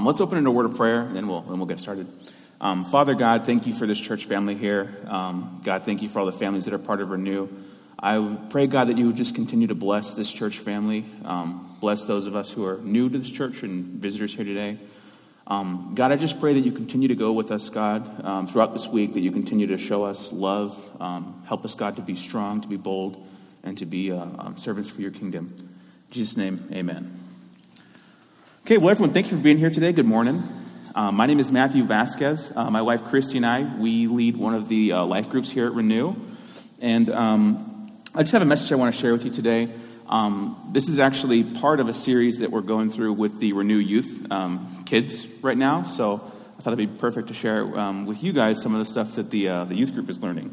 Let's open in a word of prayer, and then we'll get started. Father God, thank you for this church family here. God, thank you for all the families that are part of Renew. I pray, God, that you would just continue to bless this church family. Bless those of us who are new to this church and visitors here today. God, I just pray that you continue to go with us, God, throughout this week, that you continue to show us love. Help us, God, to be strong, to be bold, and to be servants for your kingdom. In Jesus' name, amen. Okay, well, everyone, thank you for being here today. Good morning. My name is Matthew Vasquez. My wife, Christy, and I, we lead one of the life groups here at Renew. And I just have a message I want to share with you today. This is actually part of a series that we're going through with the Renew Youth kids right now. So I thought it'd be perfect to share with you guys some of the stuff that the youth group is learning.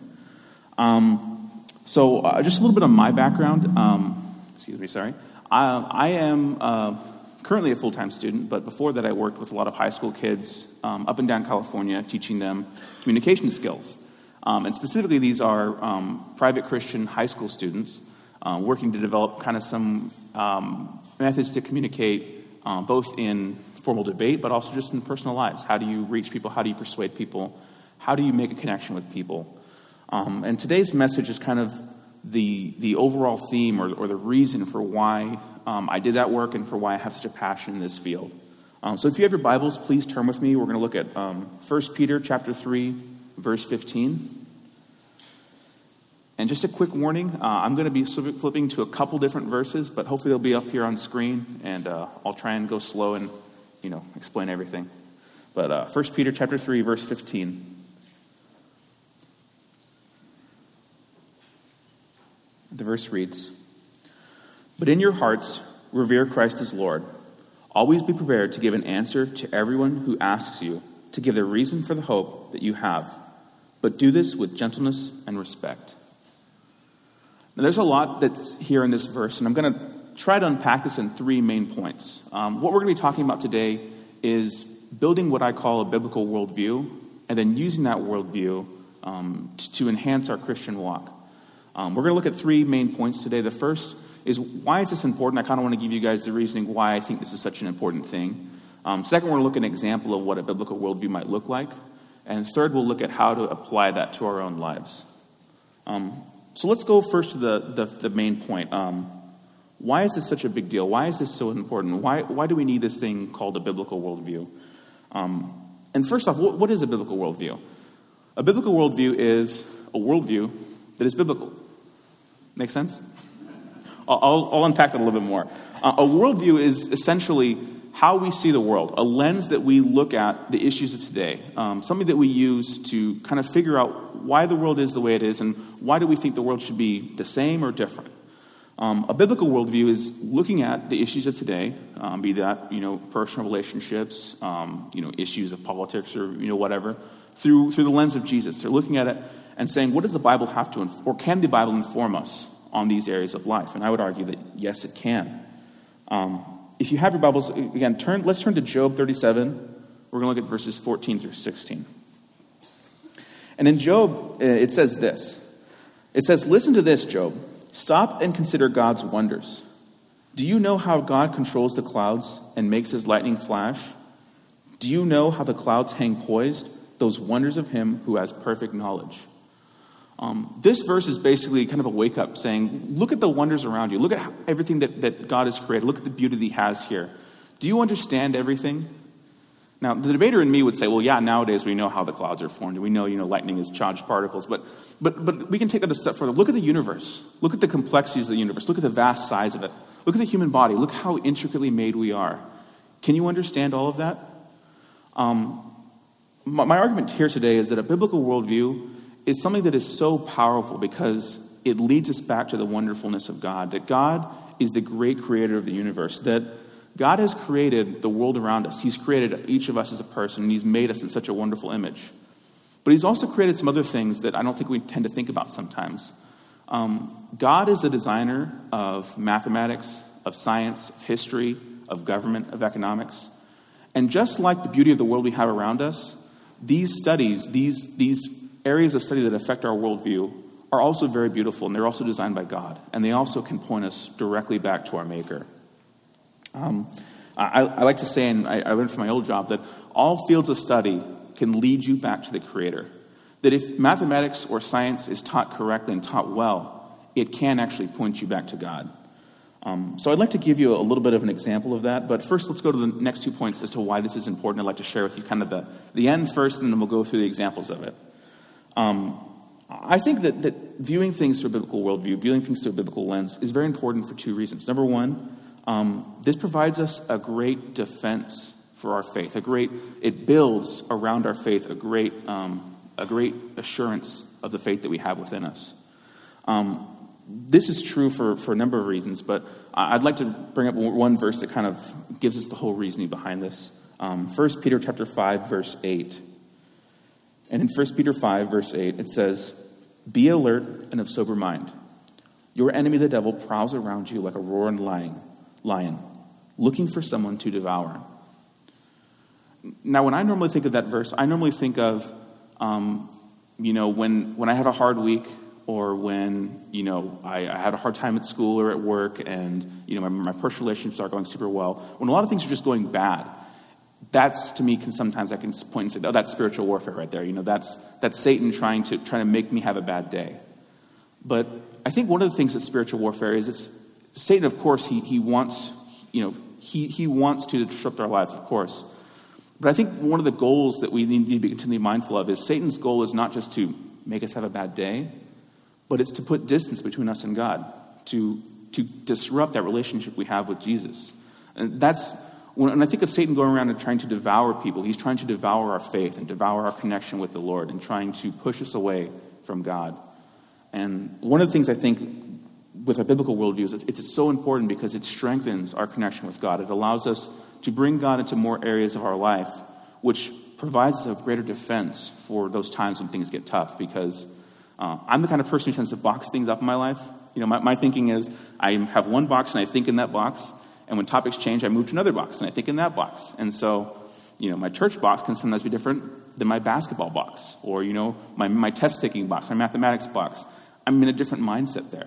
So just a little bit on my background. I am currently a full-time student, but before that I worked with a lot of high school kids up and down California, teaching them communication skills. And specifically, these are private Christian high school students working to develop kind of some methods to communicate both in formal debate, but also just in personal lives. How do you reach people? How do you persuade people? How do you make a connection with people? And today's message is kind of the overall theme or the reason for why I did that work and for why I have such a passion in this field. So if you have your Bibles, please turn with me. We're going to look at 1 Peter chapter 3, verse 15. And just a quick warning, I'm going to be flipping to a couple different verses, but hopefully they'll be up here on screen, and I'll try and go slow and, explain everything. But 1 Peter chapter 3, verse 15. The verse reads, "But in your hearts revere Christ as Lord. Always be prepared to give an answer to everyone who asks you to give the reason for the hope that you have. But do this with gentleness and respect." Now, there's a lot that's here in this verse, and I'm going to try to unpack this in three main points. What we're going to be talking about today is building what I call a biblical worldview, and then using that worldview to enhance our Christian walk. We're going to look at three main points today. The first is, why is this important? I kind of want to give you guys the reasoning why I think this is such an important thing. Second, we're going to look at an example of what a biblical worldview might look like. And third, we'll look at how to apply that to our own lives. So let's go first to the main point. Why is this such a big deal? Why is this so important? Why do we need this thing called a biblical worldview? And first off, what is a biblical worldview? A biblical worldview is a worldview that is biblical. Make sense? I'll unpack that a little bit more. A worldview is essentially how we see the world, a lens that we look at the issues of today, something that we use to kind of figure out why the world is the way it is and why do we think the world should be the same or different. A biblical worldview is looking at the issues of today, be that, personal relationships, issues of politics or, whatever, through the lens of Jesus. They're looking at it and saying, what does the Bible have to, or can the Bible inform us on these areas of life? And I would argue that, yes, it can. If you have your Bibles, again, let's turn to Job 37. We're going to look at verses 14 through 16. And in Job, it says this. It says, "Listen to this, Job. Stop and consider God's wonders. Do you know how God controls the clouds and makes his lightning flash? Do you know how the clouds hang poised, those wonders of him who has perfect knowledge?" This verse is basically kind of a wake-up saying, look at the wonders around you. Look at everything that God has created. Look at the beauty that he has here. Do you understand everything? Now, the debater in me would say, well, yeah, nowadays we know how the clouds are formed. We know, lightning is charged particles. But we can take that a step further. Look at the universe. Look at the complexities of the universe. Look at the vast size of it. Look at the human body. Look how intricately made we are. Can you understand all of that? My argument here today is that a biblical worldview is something that is so powerful because it leads us back to the wonderfulness of God, that God is the great creator of the universe, that God has created the world around us. He's created each of us as a person, and he's made us in such a wonderful image. But he's also created some other things that I don't think we tend to think about sometimes. God is the designer of mathematics, of science, of history, of government, of economics. And just like the beauty of the world we have around us, these studies, these areas of study that affect our worldview are also very beautiful, and they're also designed by God. And they also can point us directly back to our Maker. I like to say, and I learned from my old job, that all fields of study can lead you back to the Creator. That if mathematics or science is taught correctly and taught well, it can actually point you back to God. So I'd like to give you a little bit of an example of that, but first let's go to the next 2 points as to why this is important. I'd like to share with you kind of the end first, and then we'll go through the examples of it. I think that viewing things through a biblical worldview, viewing things through a biblical lens, is very important for 2 reasons. Number one, this provides us a great defense for our faith. It builds around our faith a great assurance of the faith that we have within us. This is true for a number of reasons, but I'd like to bring up one verse that kind of gives us the whole reasoning behind this. 1 Peter chapter 5, verse 8. And in 1 Peter 5, verse 8, it says, "Be alert and of sober mind. Your enemy, the devil, prowls around you like a roaring lion, looking for someone to devour." Now, when I normally think of that verse, I normally think of, when I have a hard week, or when, I had a hard time at school or at work, and, my personal relationships are going super well. When a lot of things are just going bad, that's, to me, sometimes I can point and say, oh, that's spiritual warfare right there. That's Satan trying to make me have a bad day. But I think one of the things that spiritual warfare is, Satan, of course, he wants, he wants to disrupt our lives, of course. But I think one of the goals that we need to be continually mindful of is Satan's goal is not just to make us have a bad day, but it's to put distance between us and God, to disrupt that relationship we have with Jesus. And when I think of Satan going around and trying to devour people, he's trying to devour our faith and devour our connection with the Lord and trying to push us away from God. And one of the things I think with a biblical worldview is it's so important because it strengthens our connection with God. It allows us to bring God into more areas of our life, which provides us a greater defense for those times when things get tough, because I'm the kind of person who tends to box things up in my life. My thinking is I have one box and I think in that box, and when topics change, I move to another box and I think in that box. And so, my church box can sometimes be different than my basketball box, or, my test-taking box, my mathematics box. I'm in a different mindset there.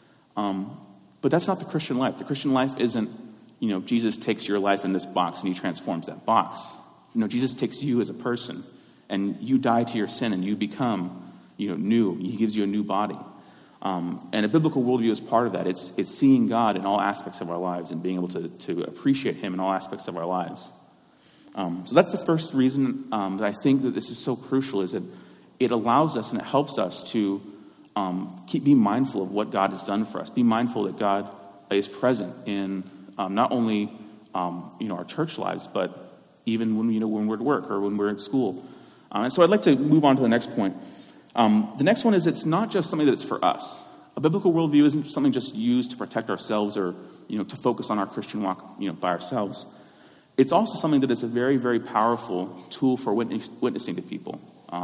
But that's not the Christian life. The Christian life isn't, Jesus takes your life in this box and he transforms that box. Jesus takes you as a person, and you die to your sin and you become new. He gives you a new body. And a biblical worldview is part of that. It's seeing God in all aspects of our lives and being able to appreciate him in all aspects of our lives. So that's the first reason that I think that this is so crucial, is that it allows us and it helps us to be mindful of what God has done for us. Be mindful that God is present in not only our church lives, but even when we're at work or when we're at school. And so I'd like to move on to the next point. The next one is it's not just something that's for us. A biblical worldview isn't something just used to protect ourselves or to focus on our Christian walk by ourselves. It's also something that is a very, very powerful tool for witnessing to people.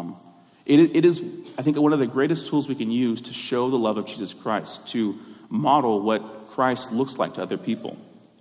It is, I think, one of the greatest tools we can use to show the love of Jesus Christ, to model what Christ looks like to other people.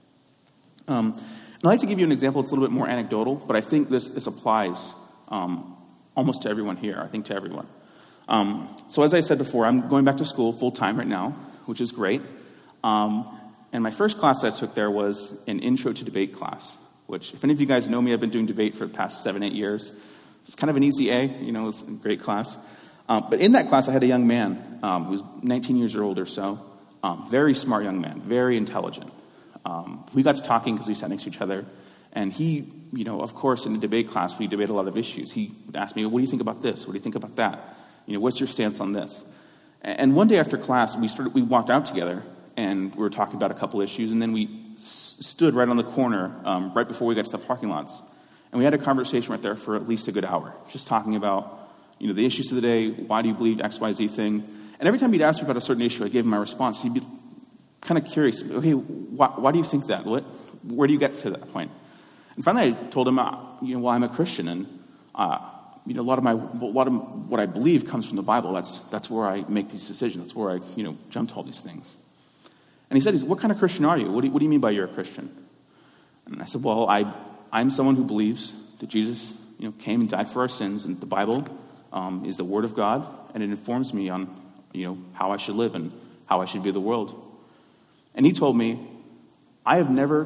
I'd like to give you an example. It's a little bit more anecdotal, but I think this applies almost to everyone here. I think to everyone. So as I said before, I'm going back to school full-time right now, which is great. And my first class that I took there was an intro to debate class, which, if any of you guys know me, I've been doing debate for the past 7-8 years. It's kind of an easy A, it was a great class. But in that class, I had a young man who was 19 years old or so, very smart young man, very intelligent. We got to talking because we sat next to each other. And he, of course, in the debate class, we debate a lot of issues. He would ask me, what do you think about this? What do you think about that? What's your stance on this? And one day after class, we walked out together, and we were talking about a couple issues, and then we stood right on the corner right before we got to the parking lots. And we had a conversation right there for at least a good hour, just talking about, the issues of the day, why do you believe X, Y, Z thing? And every time he'd ask me about a certain issue, I gave him my response. He'd be kind of curious, okay, why do you think that? Where do you get to that point? And finally, I told him, well, I'm a Christian, and a lot of what I believe comes from the Bible. That's where I make these decisions. That's where I jump to all these things. And he said, "What kind of Christian are you? What do you mean by you're a Christian?" And I said, "Well, I'm someone who believes that Jesus came and died for our sins, and the Bible is the Word of God, and it informs me on how I should live and how I should view the world." And he told me, "I have never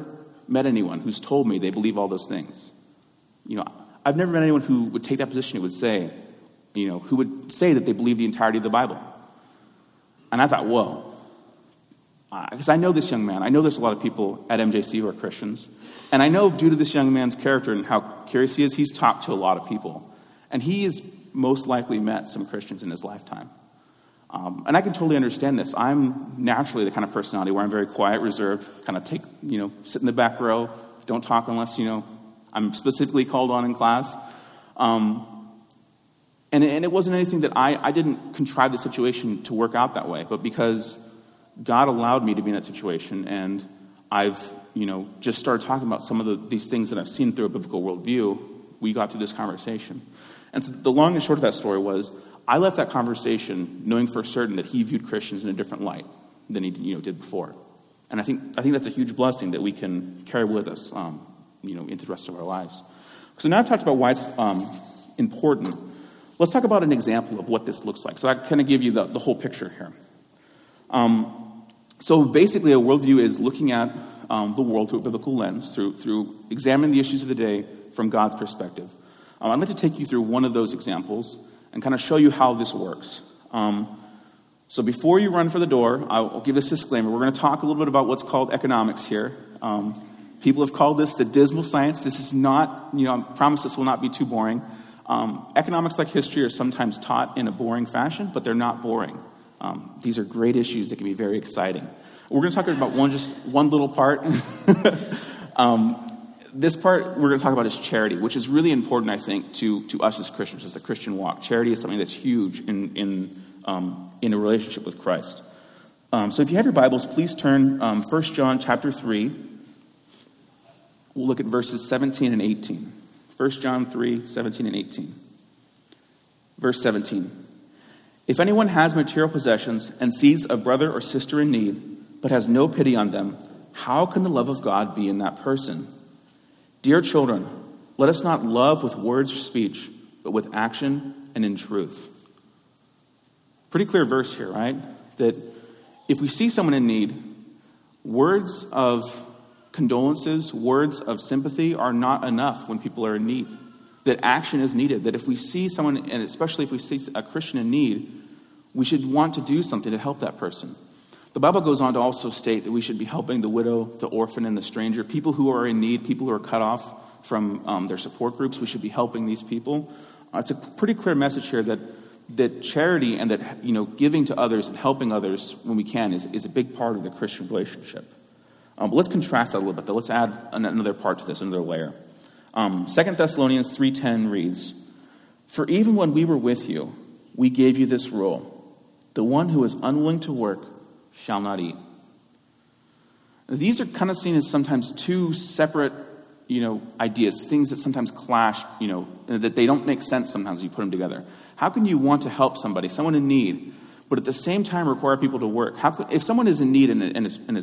met anyone who's told me they believe all those things. I've never met anyone who would take that position, who would say that they believe the entirety of the Bible. And I thought, whoa. Because I know this young man. I know there's a lot of people at MJC who are Christians. And I know due to this young man's character and how curious he is, he's talked to a lot of people. And he has most likely met some Christians in his lifetime. And I can totally understand this. I'm naturally the kind of personality where I'm very quiet, reserved, kind of sit in the back row, don't talk unless, I'm specifically called on in class. And it wasn't anything that I didn't contrive the situation to work out that way, but because God allowed me to be in that situation, and I've, just started talking about some of these things that I've seen through a biblical worldview, we got to this conversation. And so the long and short of that story was, I left that conversation knowing for certain that he viewed Christians in a different light than he did before. And I think that's a huge blessing that we can carry with us, into the rest of our lives. So now I've talked about why it's important. Let's talk about an example of what this looks like. So I kind of give you the whole picture here. So basically, a worldview is looking at the world through a biblical lens, through examining the issues of the day from God's perspective. I'd like to take you through one of those examples and kind of show you how this works. So before you run for the door, I'll give this disclaimer. We're going to talk a little bit about what's called economics here. People have called this the dismal science. This is not, I promise this will not be too boring. Economics, like history, are sometimes taught in a boring fashion, but they're not boring. These are great issues that can be very exciting. We're going to talk about one little part. This part we're going to talk about is charity, which is really important, I think, to us as Christians, as the Christian walk. Charity is something that's huge in a relationship with Christ. So if you have your Bibles, please turn 1 John chapter 3. We'll look at verses 17 and 18. 1 John 3, 17 and 18. Verse 17. If anyone has material possessions and sees a brother or sister in need, but has no pity on them, how can the love of God be in that person? Dear children, let us not love with words or speech, but with action and in truth. Pretty clear verse here, right? That if we see someone in need, words of condolences, words of sympathy are not enough when people are in need. That action is needed. That if we see someone, and especially if we see a Christian in need, we should want to do something to help that person. The Bible goes on to also state that we should be helping the widow, the orphan, and the stranger, people who are in need, people who are cut off from their support groups. We should be helping these people. It's a pretty clear message here that charity and that giving to others and helping others when we can is a big part of the Christian relationship. But let's contrast that a little bit, though. Let's add another part to this, another layer. 2 Thessalonians 3:10 reads, "For even when we were with you, we gave you this rule: the one who is unwilling to work shall not eat." These are kind of seen as sometimes two separate, ideas, things that sometimes clash, that they don't make sense sometimes when you put them together. How can you want to help somebody, someone in need, but at the same time require people to work? If someone is in need and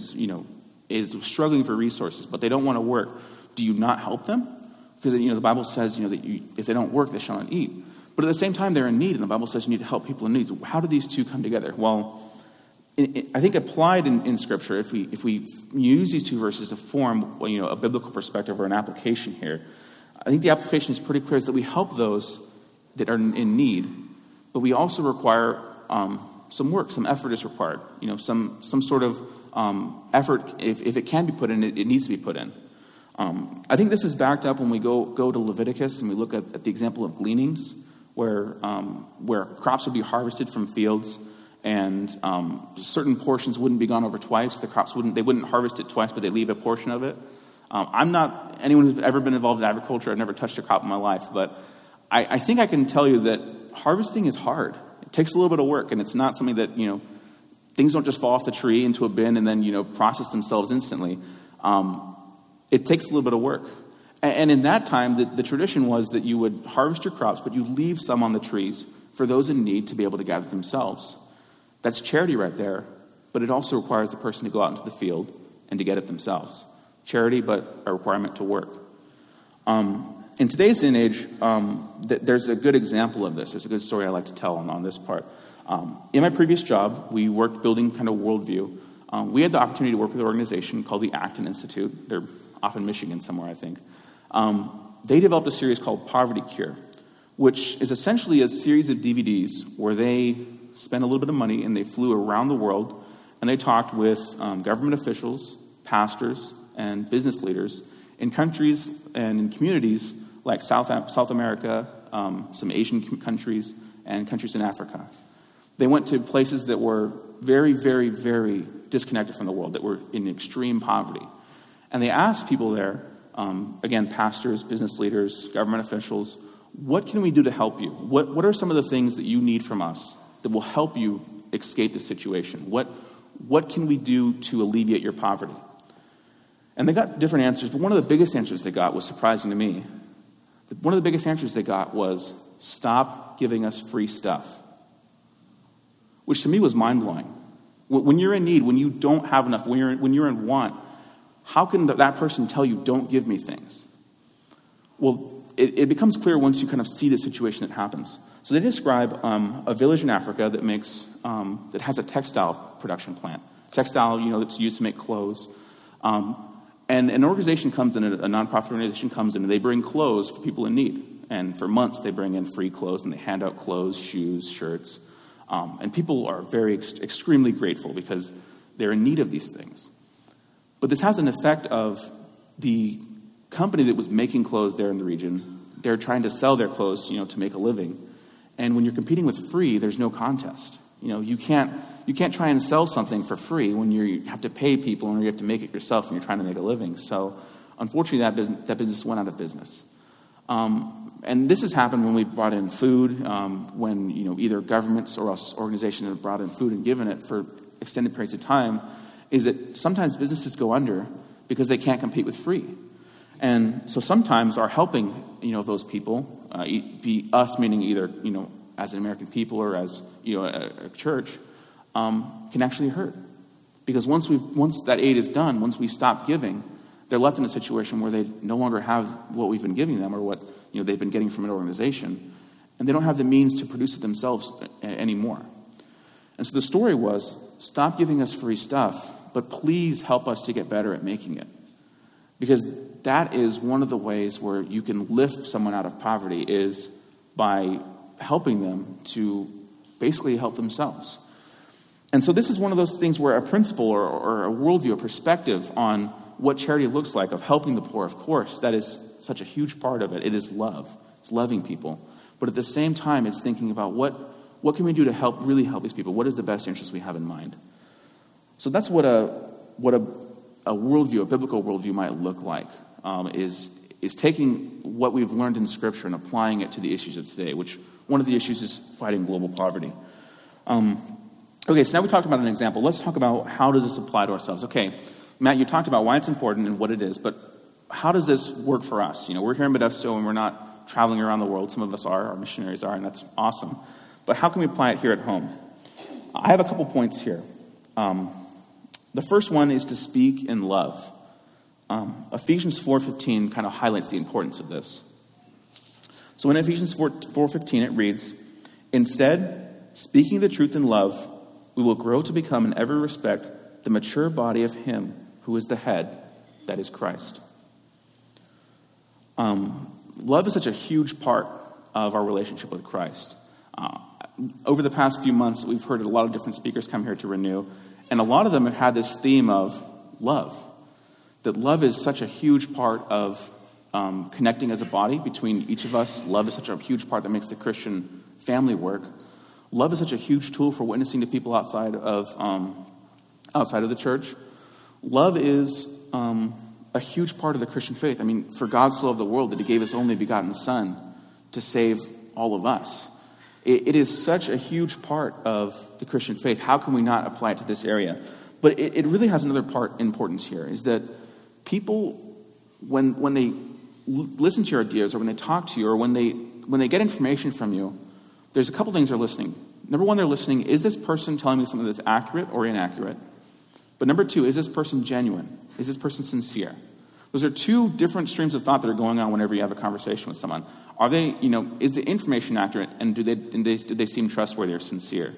is struggling for resources, but they don't want to work, do you not help them? Because the Bible says that if they don't work, they shall not eat. But at the same time, they're in need, and the Bible says you need to help people in need. How do these two come together? Well, I think applied in Scripture, if we use these two verses to form a biblical perspective or an application here, I think the application is pretty clear: is that we help those that are in need, but we also require some work, some effort is required. Some sort of effort, if it can be put in, it needs to be put in. I think this is backed up when we go to Leviticus and we look at the example of gleanings, where crops would be harvested from fields, and certain portions wouldn't be gone over twice. The crops wouldn't harvest it twice, but they leave a portion of it. I'm not anyone who's ever been involved in agriculture. I've never touched a crop in my life, but I think I can tell you that harvesting is hard. It takes a little bit of work, and it's not something that things don't just fall off the tree into a bin and then process themselves instantly. It takes a little bit of work. And in that time, the tradition was that you would harvest your crops, but you leave some on the trees for those in need to be able to gather themselves. That's charity right there, but it also requires the person to go out into the field and to get it themselves. Charity, but a requirement to work. In today's day and age, there's a good example of this. There's a good story I like to tell on this part. In my previous job, we worked building kind of worldview. We had the opportunity to work with an organization called the Acton Institute. They're off in Michigan somewhere, I think. They developed a series called Poverty Cure, which is essentially a series of DVDs where they spent a little bit of money and they flew around the world and they talked with government officials, pastors, and business leaders in countries and in communities like South America, some Asian countries, and countries in Africa. They went to places that were very, very, very disconnected from the world, that were in extreme poverty. And they asked people there, again, pastors, business leaders, government officials, what can we do to help you? What are some of the things that you need from us that will help you escape the situation? What can we do to alleviate your poverty? And they got different answers, but one of the biggest answers they got was surprising to me. One of the biggest answers they got was, stop giving us free stuff. Which to me was mind-blowing. When you're in need, when you don't have enough, when you're in want, how can that person tell you, don't give me things? Well, it becomes clear once you kind of see the situation that happens. So they describe a village in Africa that has a textile production plant. Textile, that's used to make clothes. And an organization comes in, a nonprofit organization comes in, and they bring clothes for people in need. And for months, they bring in free clothes, and they hand out clothes, shoes, shirts. And people are extremely grateful because they're in need of these things. But this has an effect of the company that was making clothes there in the region. They're trying to sell their clothes, to make a living. And when you're competing with free, there's no contest. You can't try and sell something for free when you have to pay people and you have to make it yourself and you're trying to make a living. So, unfortunately, that business went out of business. And this has happened when we brought in food, when either governments or us organizations have brought in food and given it for extended periods of time, is that sometimes businesses go under because they can't compete with free. And so sometimes our helping, those people, be us, meaning either, as an American people or as, a church, can actually hurt. Because once that aid is done, once we stop giving, they're left in a situation where they no longer have what we've been giving them or what they've been getting from an organization, and they don't have the means to produce it themselves anymore. And so the story was, stop giving us free stuff, but please help us to get better at making it. Because that is one of the ways where you can lift someone out of poverty, is by helping them to basically help themselves. And so this is one of those things where a principle or a worldview, a perspective on what charity looks like, of helping the poor, of course, that is such a huge part of it. It is love. It's loving people. But at the same time, it's thinking about what can we do to really help these people? What is the best interest we have in mind? So that's what a worldview, a biblical worldview might look like, is taking what we've learned in Scripture and applying it to the issues of today, which one of the issues is fighting global poverty. Okay, so now we talked about an example. Let's talk about how does this apply to ourselves. Okay, Matt, you talked about why it's important and what it is, but how does this work for us? We're here in Modesto and we're not traveling around the world. Some of us are, our missionaries are, and that's awesome. But how can we apply it here at home? I have a couple points here. The first one is to speak in love. Ephesians 4:15 kind of highlights the importance of this. So in Ephesians 4:15 it reads, "Instead, speaking the truth in love, we will grow to become in every respect the mature body of Him who is the head, that is Christ." Love is such a huge part of our relationship with Christ. Over the past few months, we've heard a lot of different speakers come here to Renew, and a lot of them have had this theme of love. That love is such a huge part of connecting as a body between each of us. Love is such a huge part that makes the Christian family work. Love is such a huge tool for witnessing to people outside of the church. Love is a huge part of the Christian faith. I mean, for God so loved the world that He gave His only begotten Son to save all of us. It is such a huge part of the Christian faith. How can we not apply it to this area? But it really has another importance here, is that people, when they listen to your ideas or when they talk to you or when they get information from you, there's a couple things they're listening. Number one, they're listening, is this person telling me something that's accurate or inaccurate? But number two, is this person genuine? Is this person sincere? Those are two different streams of thought that are going on whenever you have a conversation with someone. Are they, is the information accurate, and do they seem trustworthy or sincere?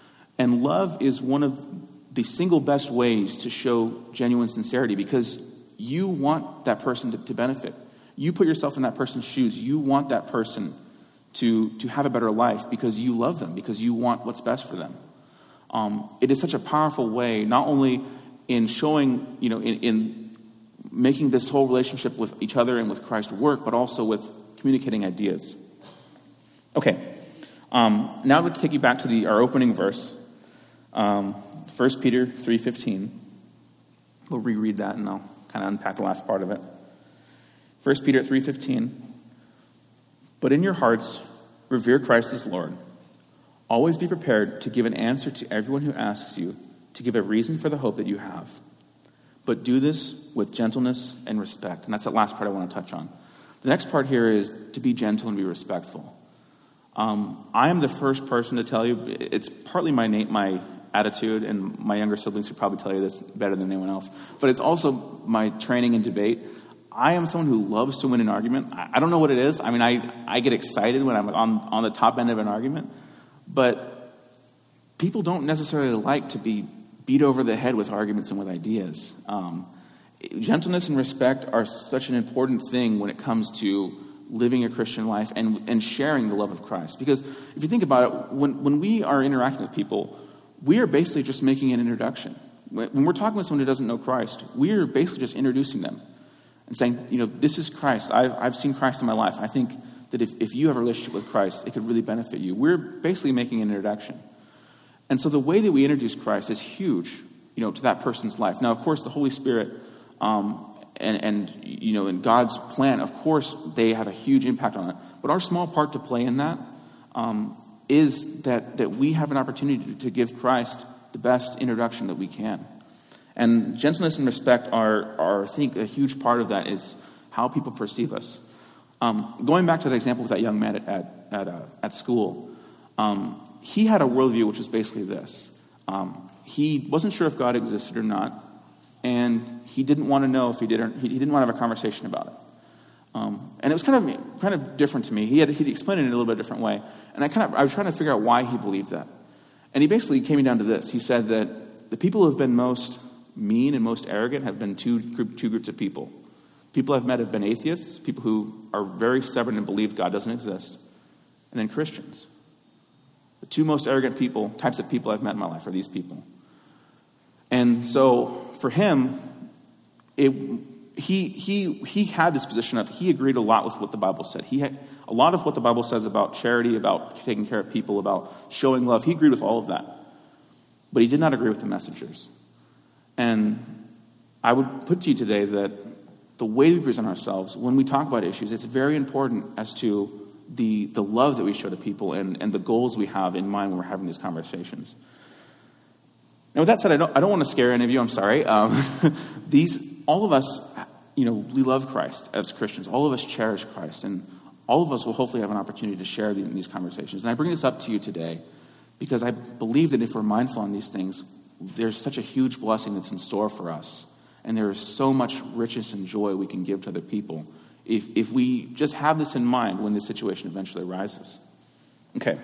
And love is one of the single best ways to show genuine sincerity, because you want that person to benefit. You put yourself in that person's shoes. You want that person to have a better life because you love them, because you want what's best for them. It is such a powerful way, not only in showing, in making this whole relationship with each other and with Christ work, but also with communicating ideas. Okay, now I'd like to take you back to our opening verse, 1 Peter 3:15. We'll reread that and I'll kind of unpack the last part of it. 1 Peter 3:15. But in your hearts, revere Christ as Lord. Always be prepared to give an answer to everyone who asks you, to give a reason for the hope that you have. But do this with gentleness and respect. And that's the last part I want to touch on. The next part here is to be gentle and be respectful. I am the first person to tell you, it's partly my attitude, and my younger siblings could probably tell you this better than anyone else, but it's also my training in debate. I am someone who loves to win an argument. I don't know what it is. I mean, I get excited when I'm on the top end of an argument, but people don't necessarily like to be beat over the head with arguments and with ideas. Gentleness and respect are such an important thing when it comes to living a Christian life and sharing the love of Christ. Because if you think about it, when we are interacting with people, we are basically just making an introduction. When we're talking with someone who doesn't know Christ, we are basically just introducing them and saying, this is Christ. I've seen Christ in my life. I think that if you have a relationship with Christ, it could really benefit you. We're basically making an introduction. And so the way that we introduce Christ is huge, to that person's life. Now, of course, the Holy Spirit in God's plan, of course, they have a huge impact on it. But our small part to play in that is that we have an opportunity to give Christ the best introduction that we can. And gentleness and respect are, I think, a huge part of that is how people perceive us. Going back to the example with that young man at school, he had a worldview which was basically this. He wasn't sure if God existed or not, and he didn't want to know if he did, or he didn't want to have a conversation about it. And it was kind of different to me. He explained it in a little bit different way, and I was trying to figure out why he believed that. And he basically came down to this. He said that the people who have been most mean and most arrogant have been two groups of people. People I've met have been atheists, people who are very stubborn and believe God doesn't exist, and then Christians. The two most arrogant types of people I've met in my life are these people. And so for him, he had this position of, he agreed a lot with what the Bible said. He had a lot of what the Bible says about charity, about taking care of people, about showing love. He agreed with all of that. But he did not agree with the messengers. And I would put to you today that the way we present ourselves, when we talk about issues, it's very important as to the love that we show to people and the goals we have in mind when we're having these conversations. Now, with that said, I don't want to scare any of you. I'm sorry. All of us, we love Christ as Christians. All of us cherish Christ, and all of us will hopefully have an opportunity to share these conversations. And I bring this up to you today because I believe that if we're mindful on these things, there's such a huge blessing that's in store for us, and there is so much richness and joy we can give to other people if we just have this in mind when this situation eventually arises. Okay.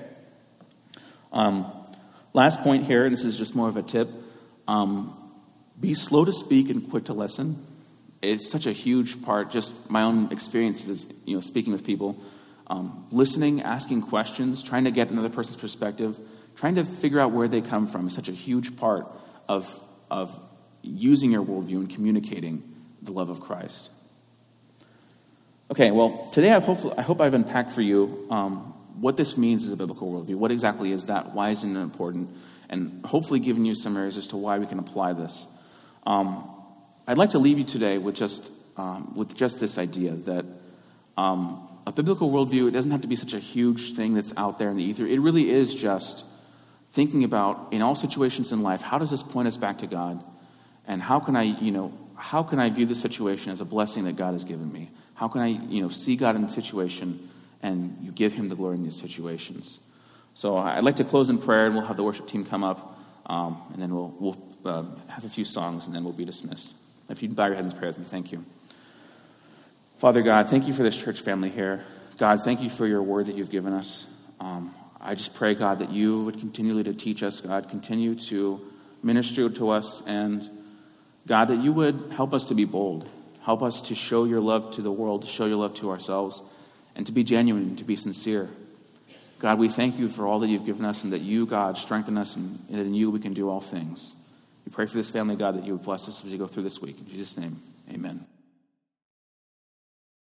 Last point here, and this is just more of a tip. Be slow to speak and quick to listen. It's such a huge part, just my own experiences, speaking with people. Listening, asking questions, trying to get another person's perspective, trying to figure out where they come from is such a huge part of using your worldview and communicating the love of Christ. Okay, well, today I hope I've unpacked for you what this means as a biblical worldview. What exactly is that? Why isn't it important? And hopefully giving you some areas as to why we can apply this. I'd like to leave you today with just this idea that a biblical worldview, it doesn't have to be such a huge thing that's out there in the ether. It really is just thinking about, in all situations in life, how does this point us back to God? And how can I view this situation as a blessing that God has given me? How can I, see God in the situation and you give him the glory in these situations? So I'd like to close in prayer, and we'll have the worship team come up, and then we'll have a few songs, and then we'll be dismissed. If you'd bow your heads and pray with me, thank you. Father God, thank you for this church family here. God, thank you for your word that you've given us. I just pray, God, that you would continually to teach us, God, continue to minister to us, and God, that you would help us to be bold Help us to show your love to the world, to show your love to ourselves, and to be genuine, to be sincere. God, we thank you for all that you've given us, and that you, God, strengthen us, and in you we can do all things. We pray for this family, God, that you would bless us as we go through this week. In Jesus' name, amen.